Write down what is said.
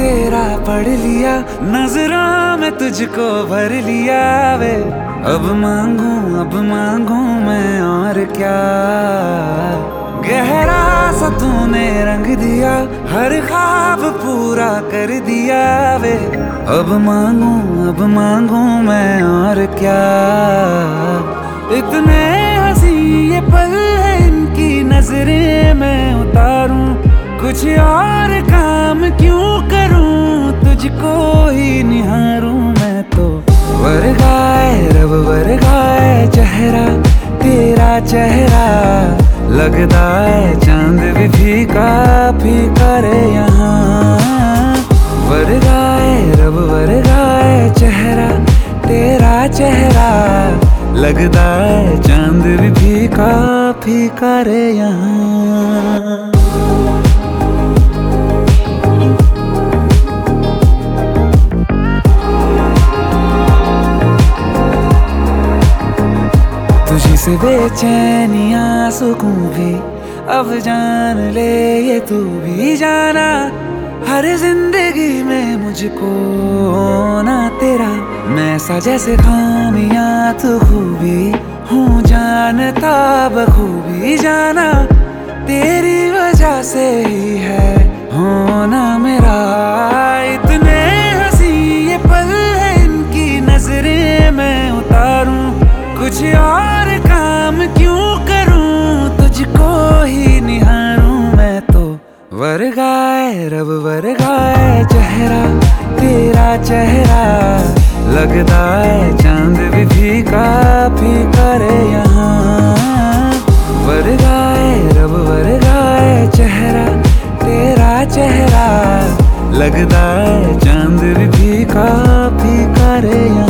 तेरा पढ़ लिया, नजरों में तुझको भर लिया वे। अब मांगू मैं और क्या, गहरा सा तूने रंग दिया, हर ख्वाब पूरा कर दिया वे। अब मांगू मैं और क्या, इतने हंसी ये पल है इनकी नजरें मैं उतारूं, कुछ और काम क्यों करूं, तुझको ही निहारूं मैं तो। वर्गाए रब वर्गाए चेहरा तेरा चेहरा, लगता है चांद भी फीका फीका रे यहाँ। वर्गाए रब वर्गाए चेहरा तेरा चेहरा, लगता है चांद भी फीका फीका रे यहाँ। तुझी से बेचैनियां सुकून भी अब जान ले ये तू भी जाना, हर जिंदगी में मुझको ना तेरा मैं सा जैसे खामियां तू खूबी हूँ जानता बखूबी जाना, तेरी वजह से ही है होना मेरा। इतने हंसी ये पल है इनकी नजरें मैं उतारूं, कुछ और काम क्यों करूं, तुझको ही निहारूं मैं तो। वर्गाए रब वर्गाए चेहरा तेरा चेहरा, लगता है चांद भी फीका फीका रे यहाँ। वर्गाए रब वर्गाए चेहरा तेरा चेहरा, लगता है चांद भी फीका फीका रे यहाँ।